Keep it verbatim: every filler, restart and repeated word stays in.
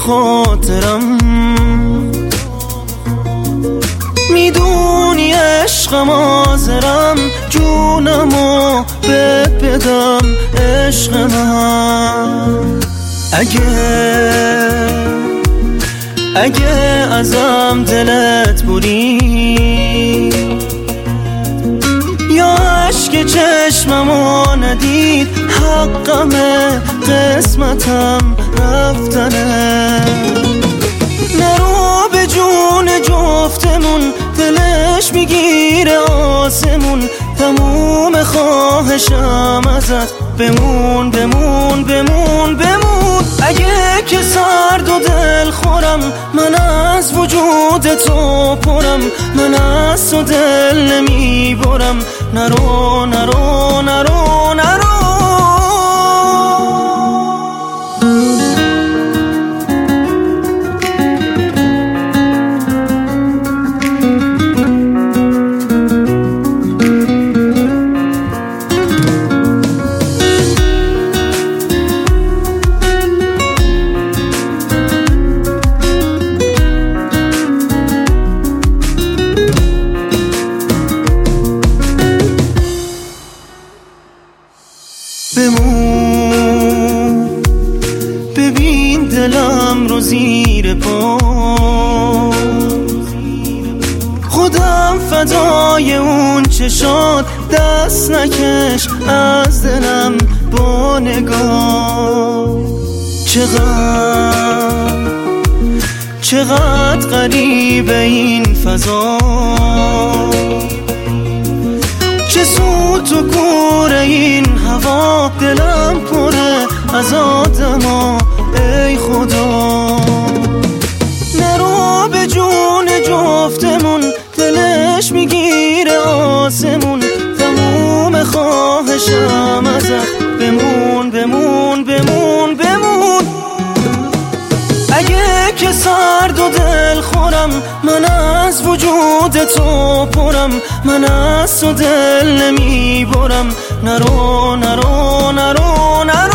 خاطرم. میدونی عشقم حاضرم جونمو بهت بدم عشق من. اگه اگه ازم دلت بودی یا عشق چشممو ندید، حقمه قسمتم رفتنه. نرو به جون جفتمون، دلش میگیره آسمون. تموم خواهشم ازت بمون بمون بمون بمون. اگه که سرد و دل خورم، من از وجود تو پرم. من از تو دل نمیبرم. نرو نرو نرو نرو. بمون ببین دلم رو زیر پا، خودم فدای اون چشات. دست نکش از دلم با نگاه. چقدر چقدر غریبه این فضا، چه سوت و کور این هوا. دلم پره از آدما ای خدا. نرو به جون جفتمون، دلش میگیره آسمون. تموم خواهشم ازت بمون بمون بمون بمون. اگه که سرد و دل خورم، من از وجود تو پرم. من از تو دل نمیبرم. نرو نرو نرو نرو.